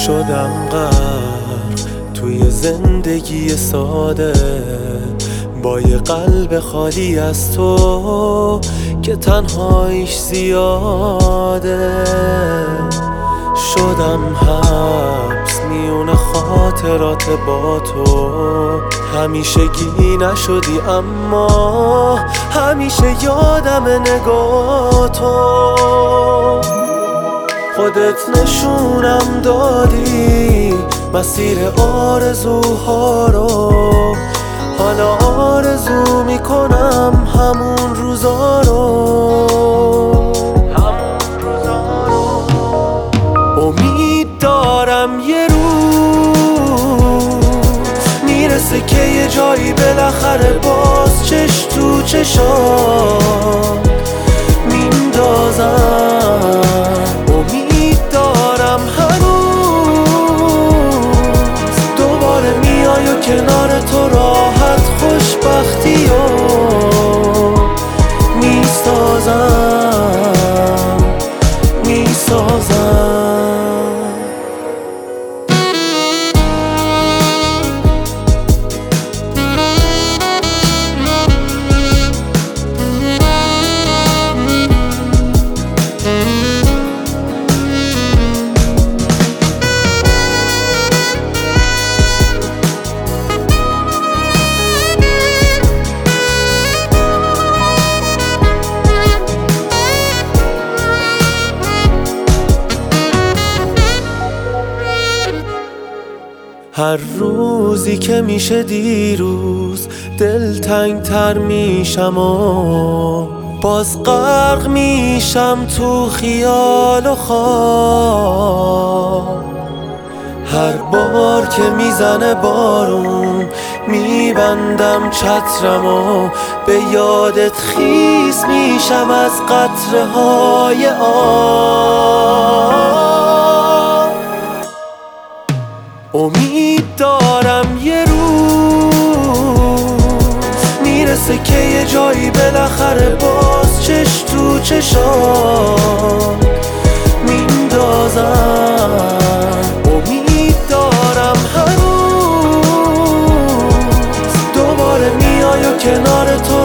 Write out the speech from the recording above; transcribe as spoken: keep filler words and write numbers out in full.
شدم غرق توی زندگی ساده، با یه قلب خالی از تو که تنهاییش زیاده. شدم حبس میون خاطرات با تو، همیشگی نشدی اما همیشه یادم نگاه تو. خودت نشونم دادی مسیر آرزوها رو، حالا آرزو میکنم همون روزا رو. امید دارم یه روز میرسه که یه جایی بالاخره باز چش تو چشام میندازم. امید دارم هنوز دوباره میای و کنار تو راحت خوشبختی و میسازم میسازم. هر روزی که میشه دیروز دلتنگ تر میشم و باز غرق میشم تو خیال و خواب. هر بار که میزنه بارون میبندم چترم و به یادت خیس میشم از قطره های آب. امید دارم یه روز میرسه که یه جایی بالاخره باز چش تو چشام میندازم. امید دارم هنوز دوباره میای و کنار تو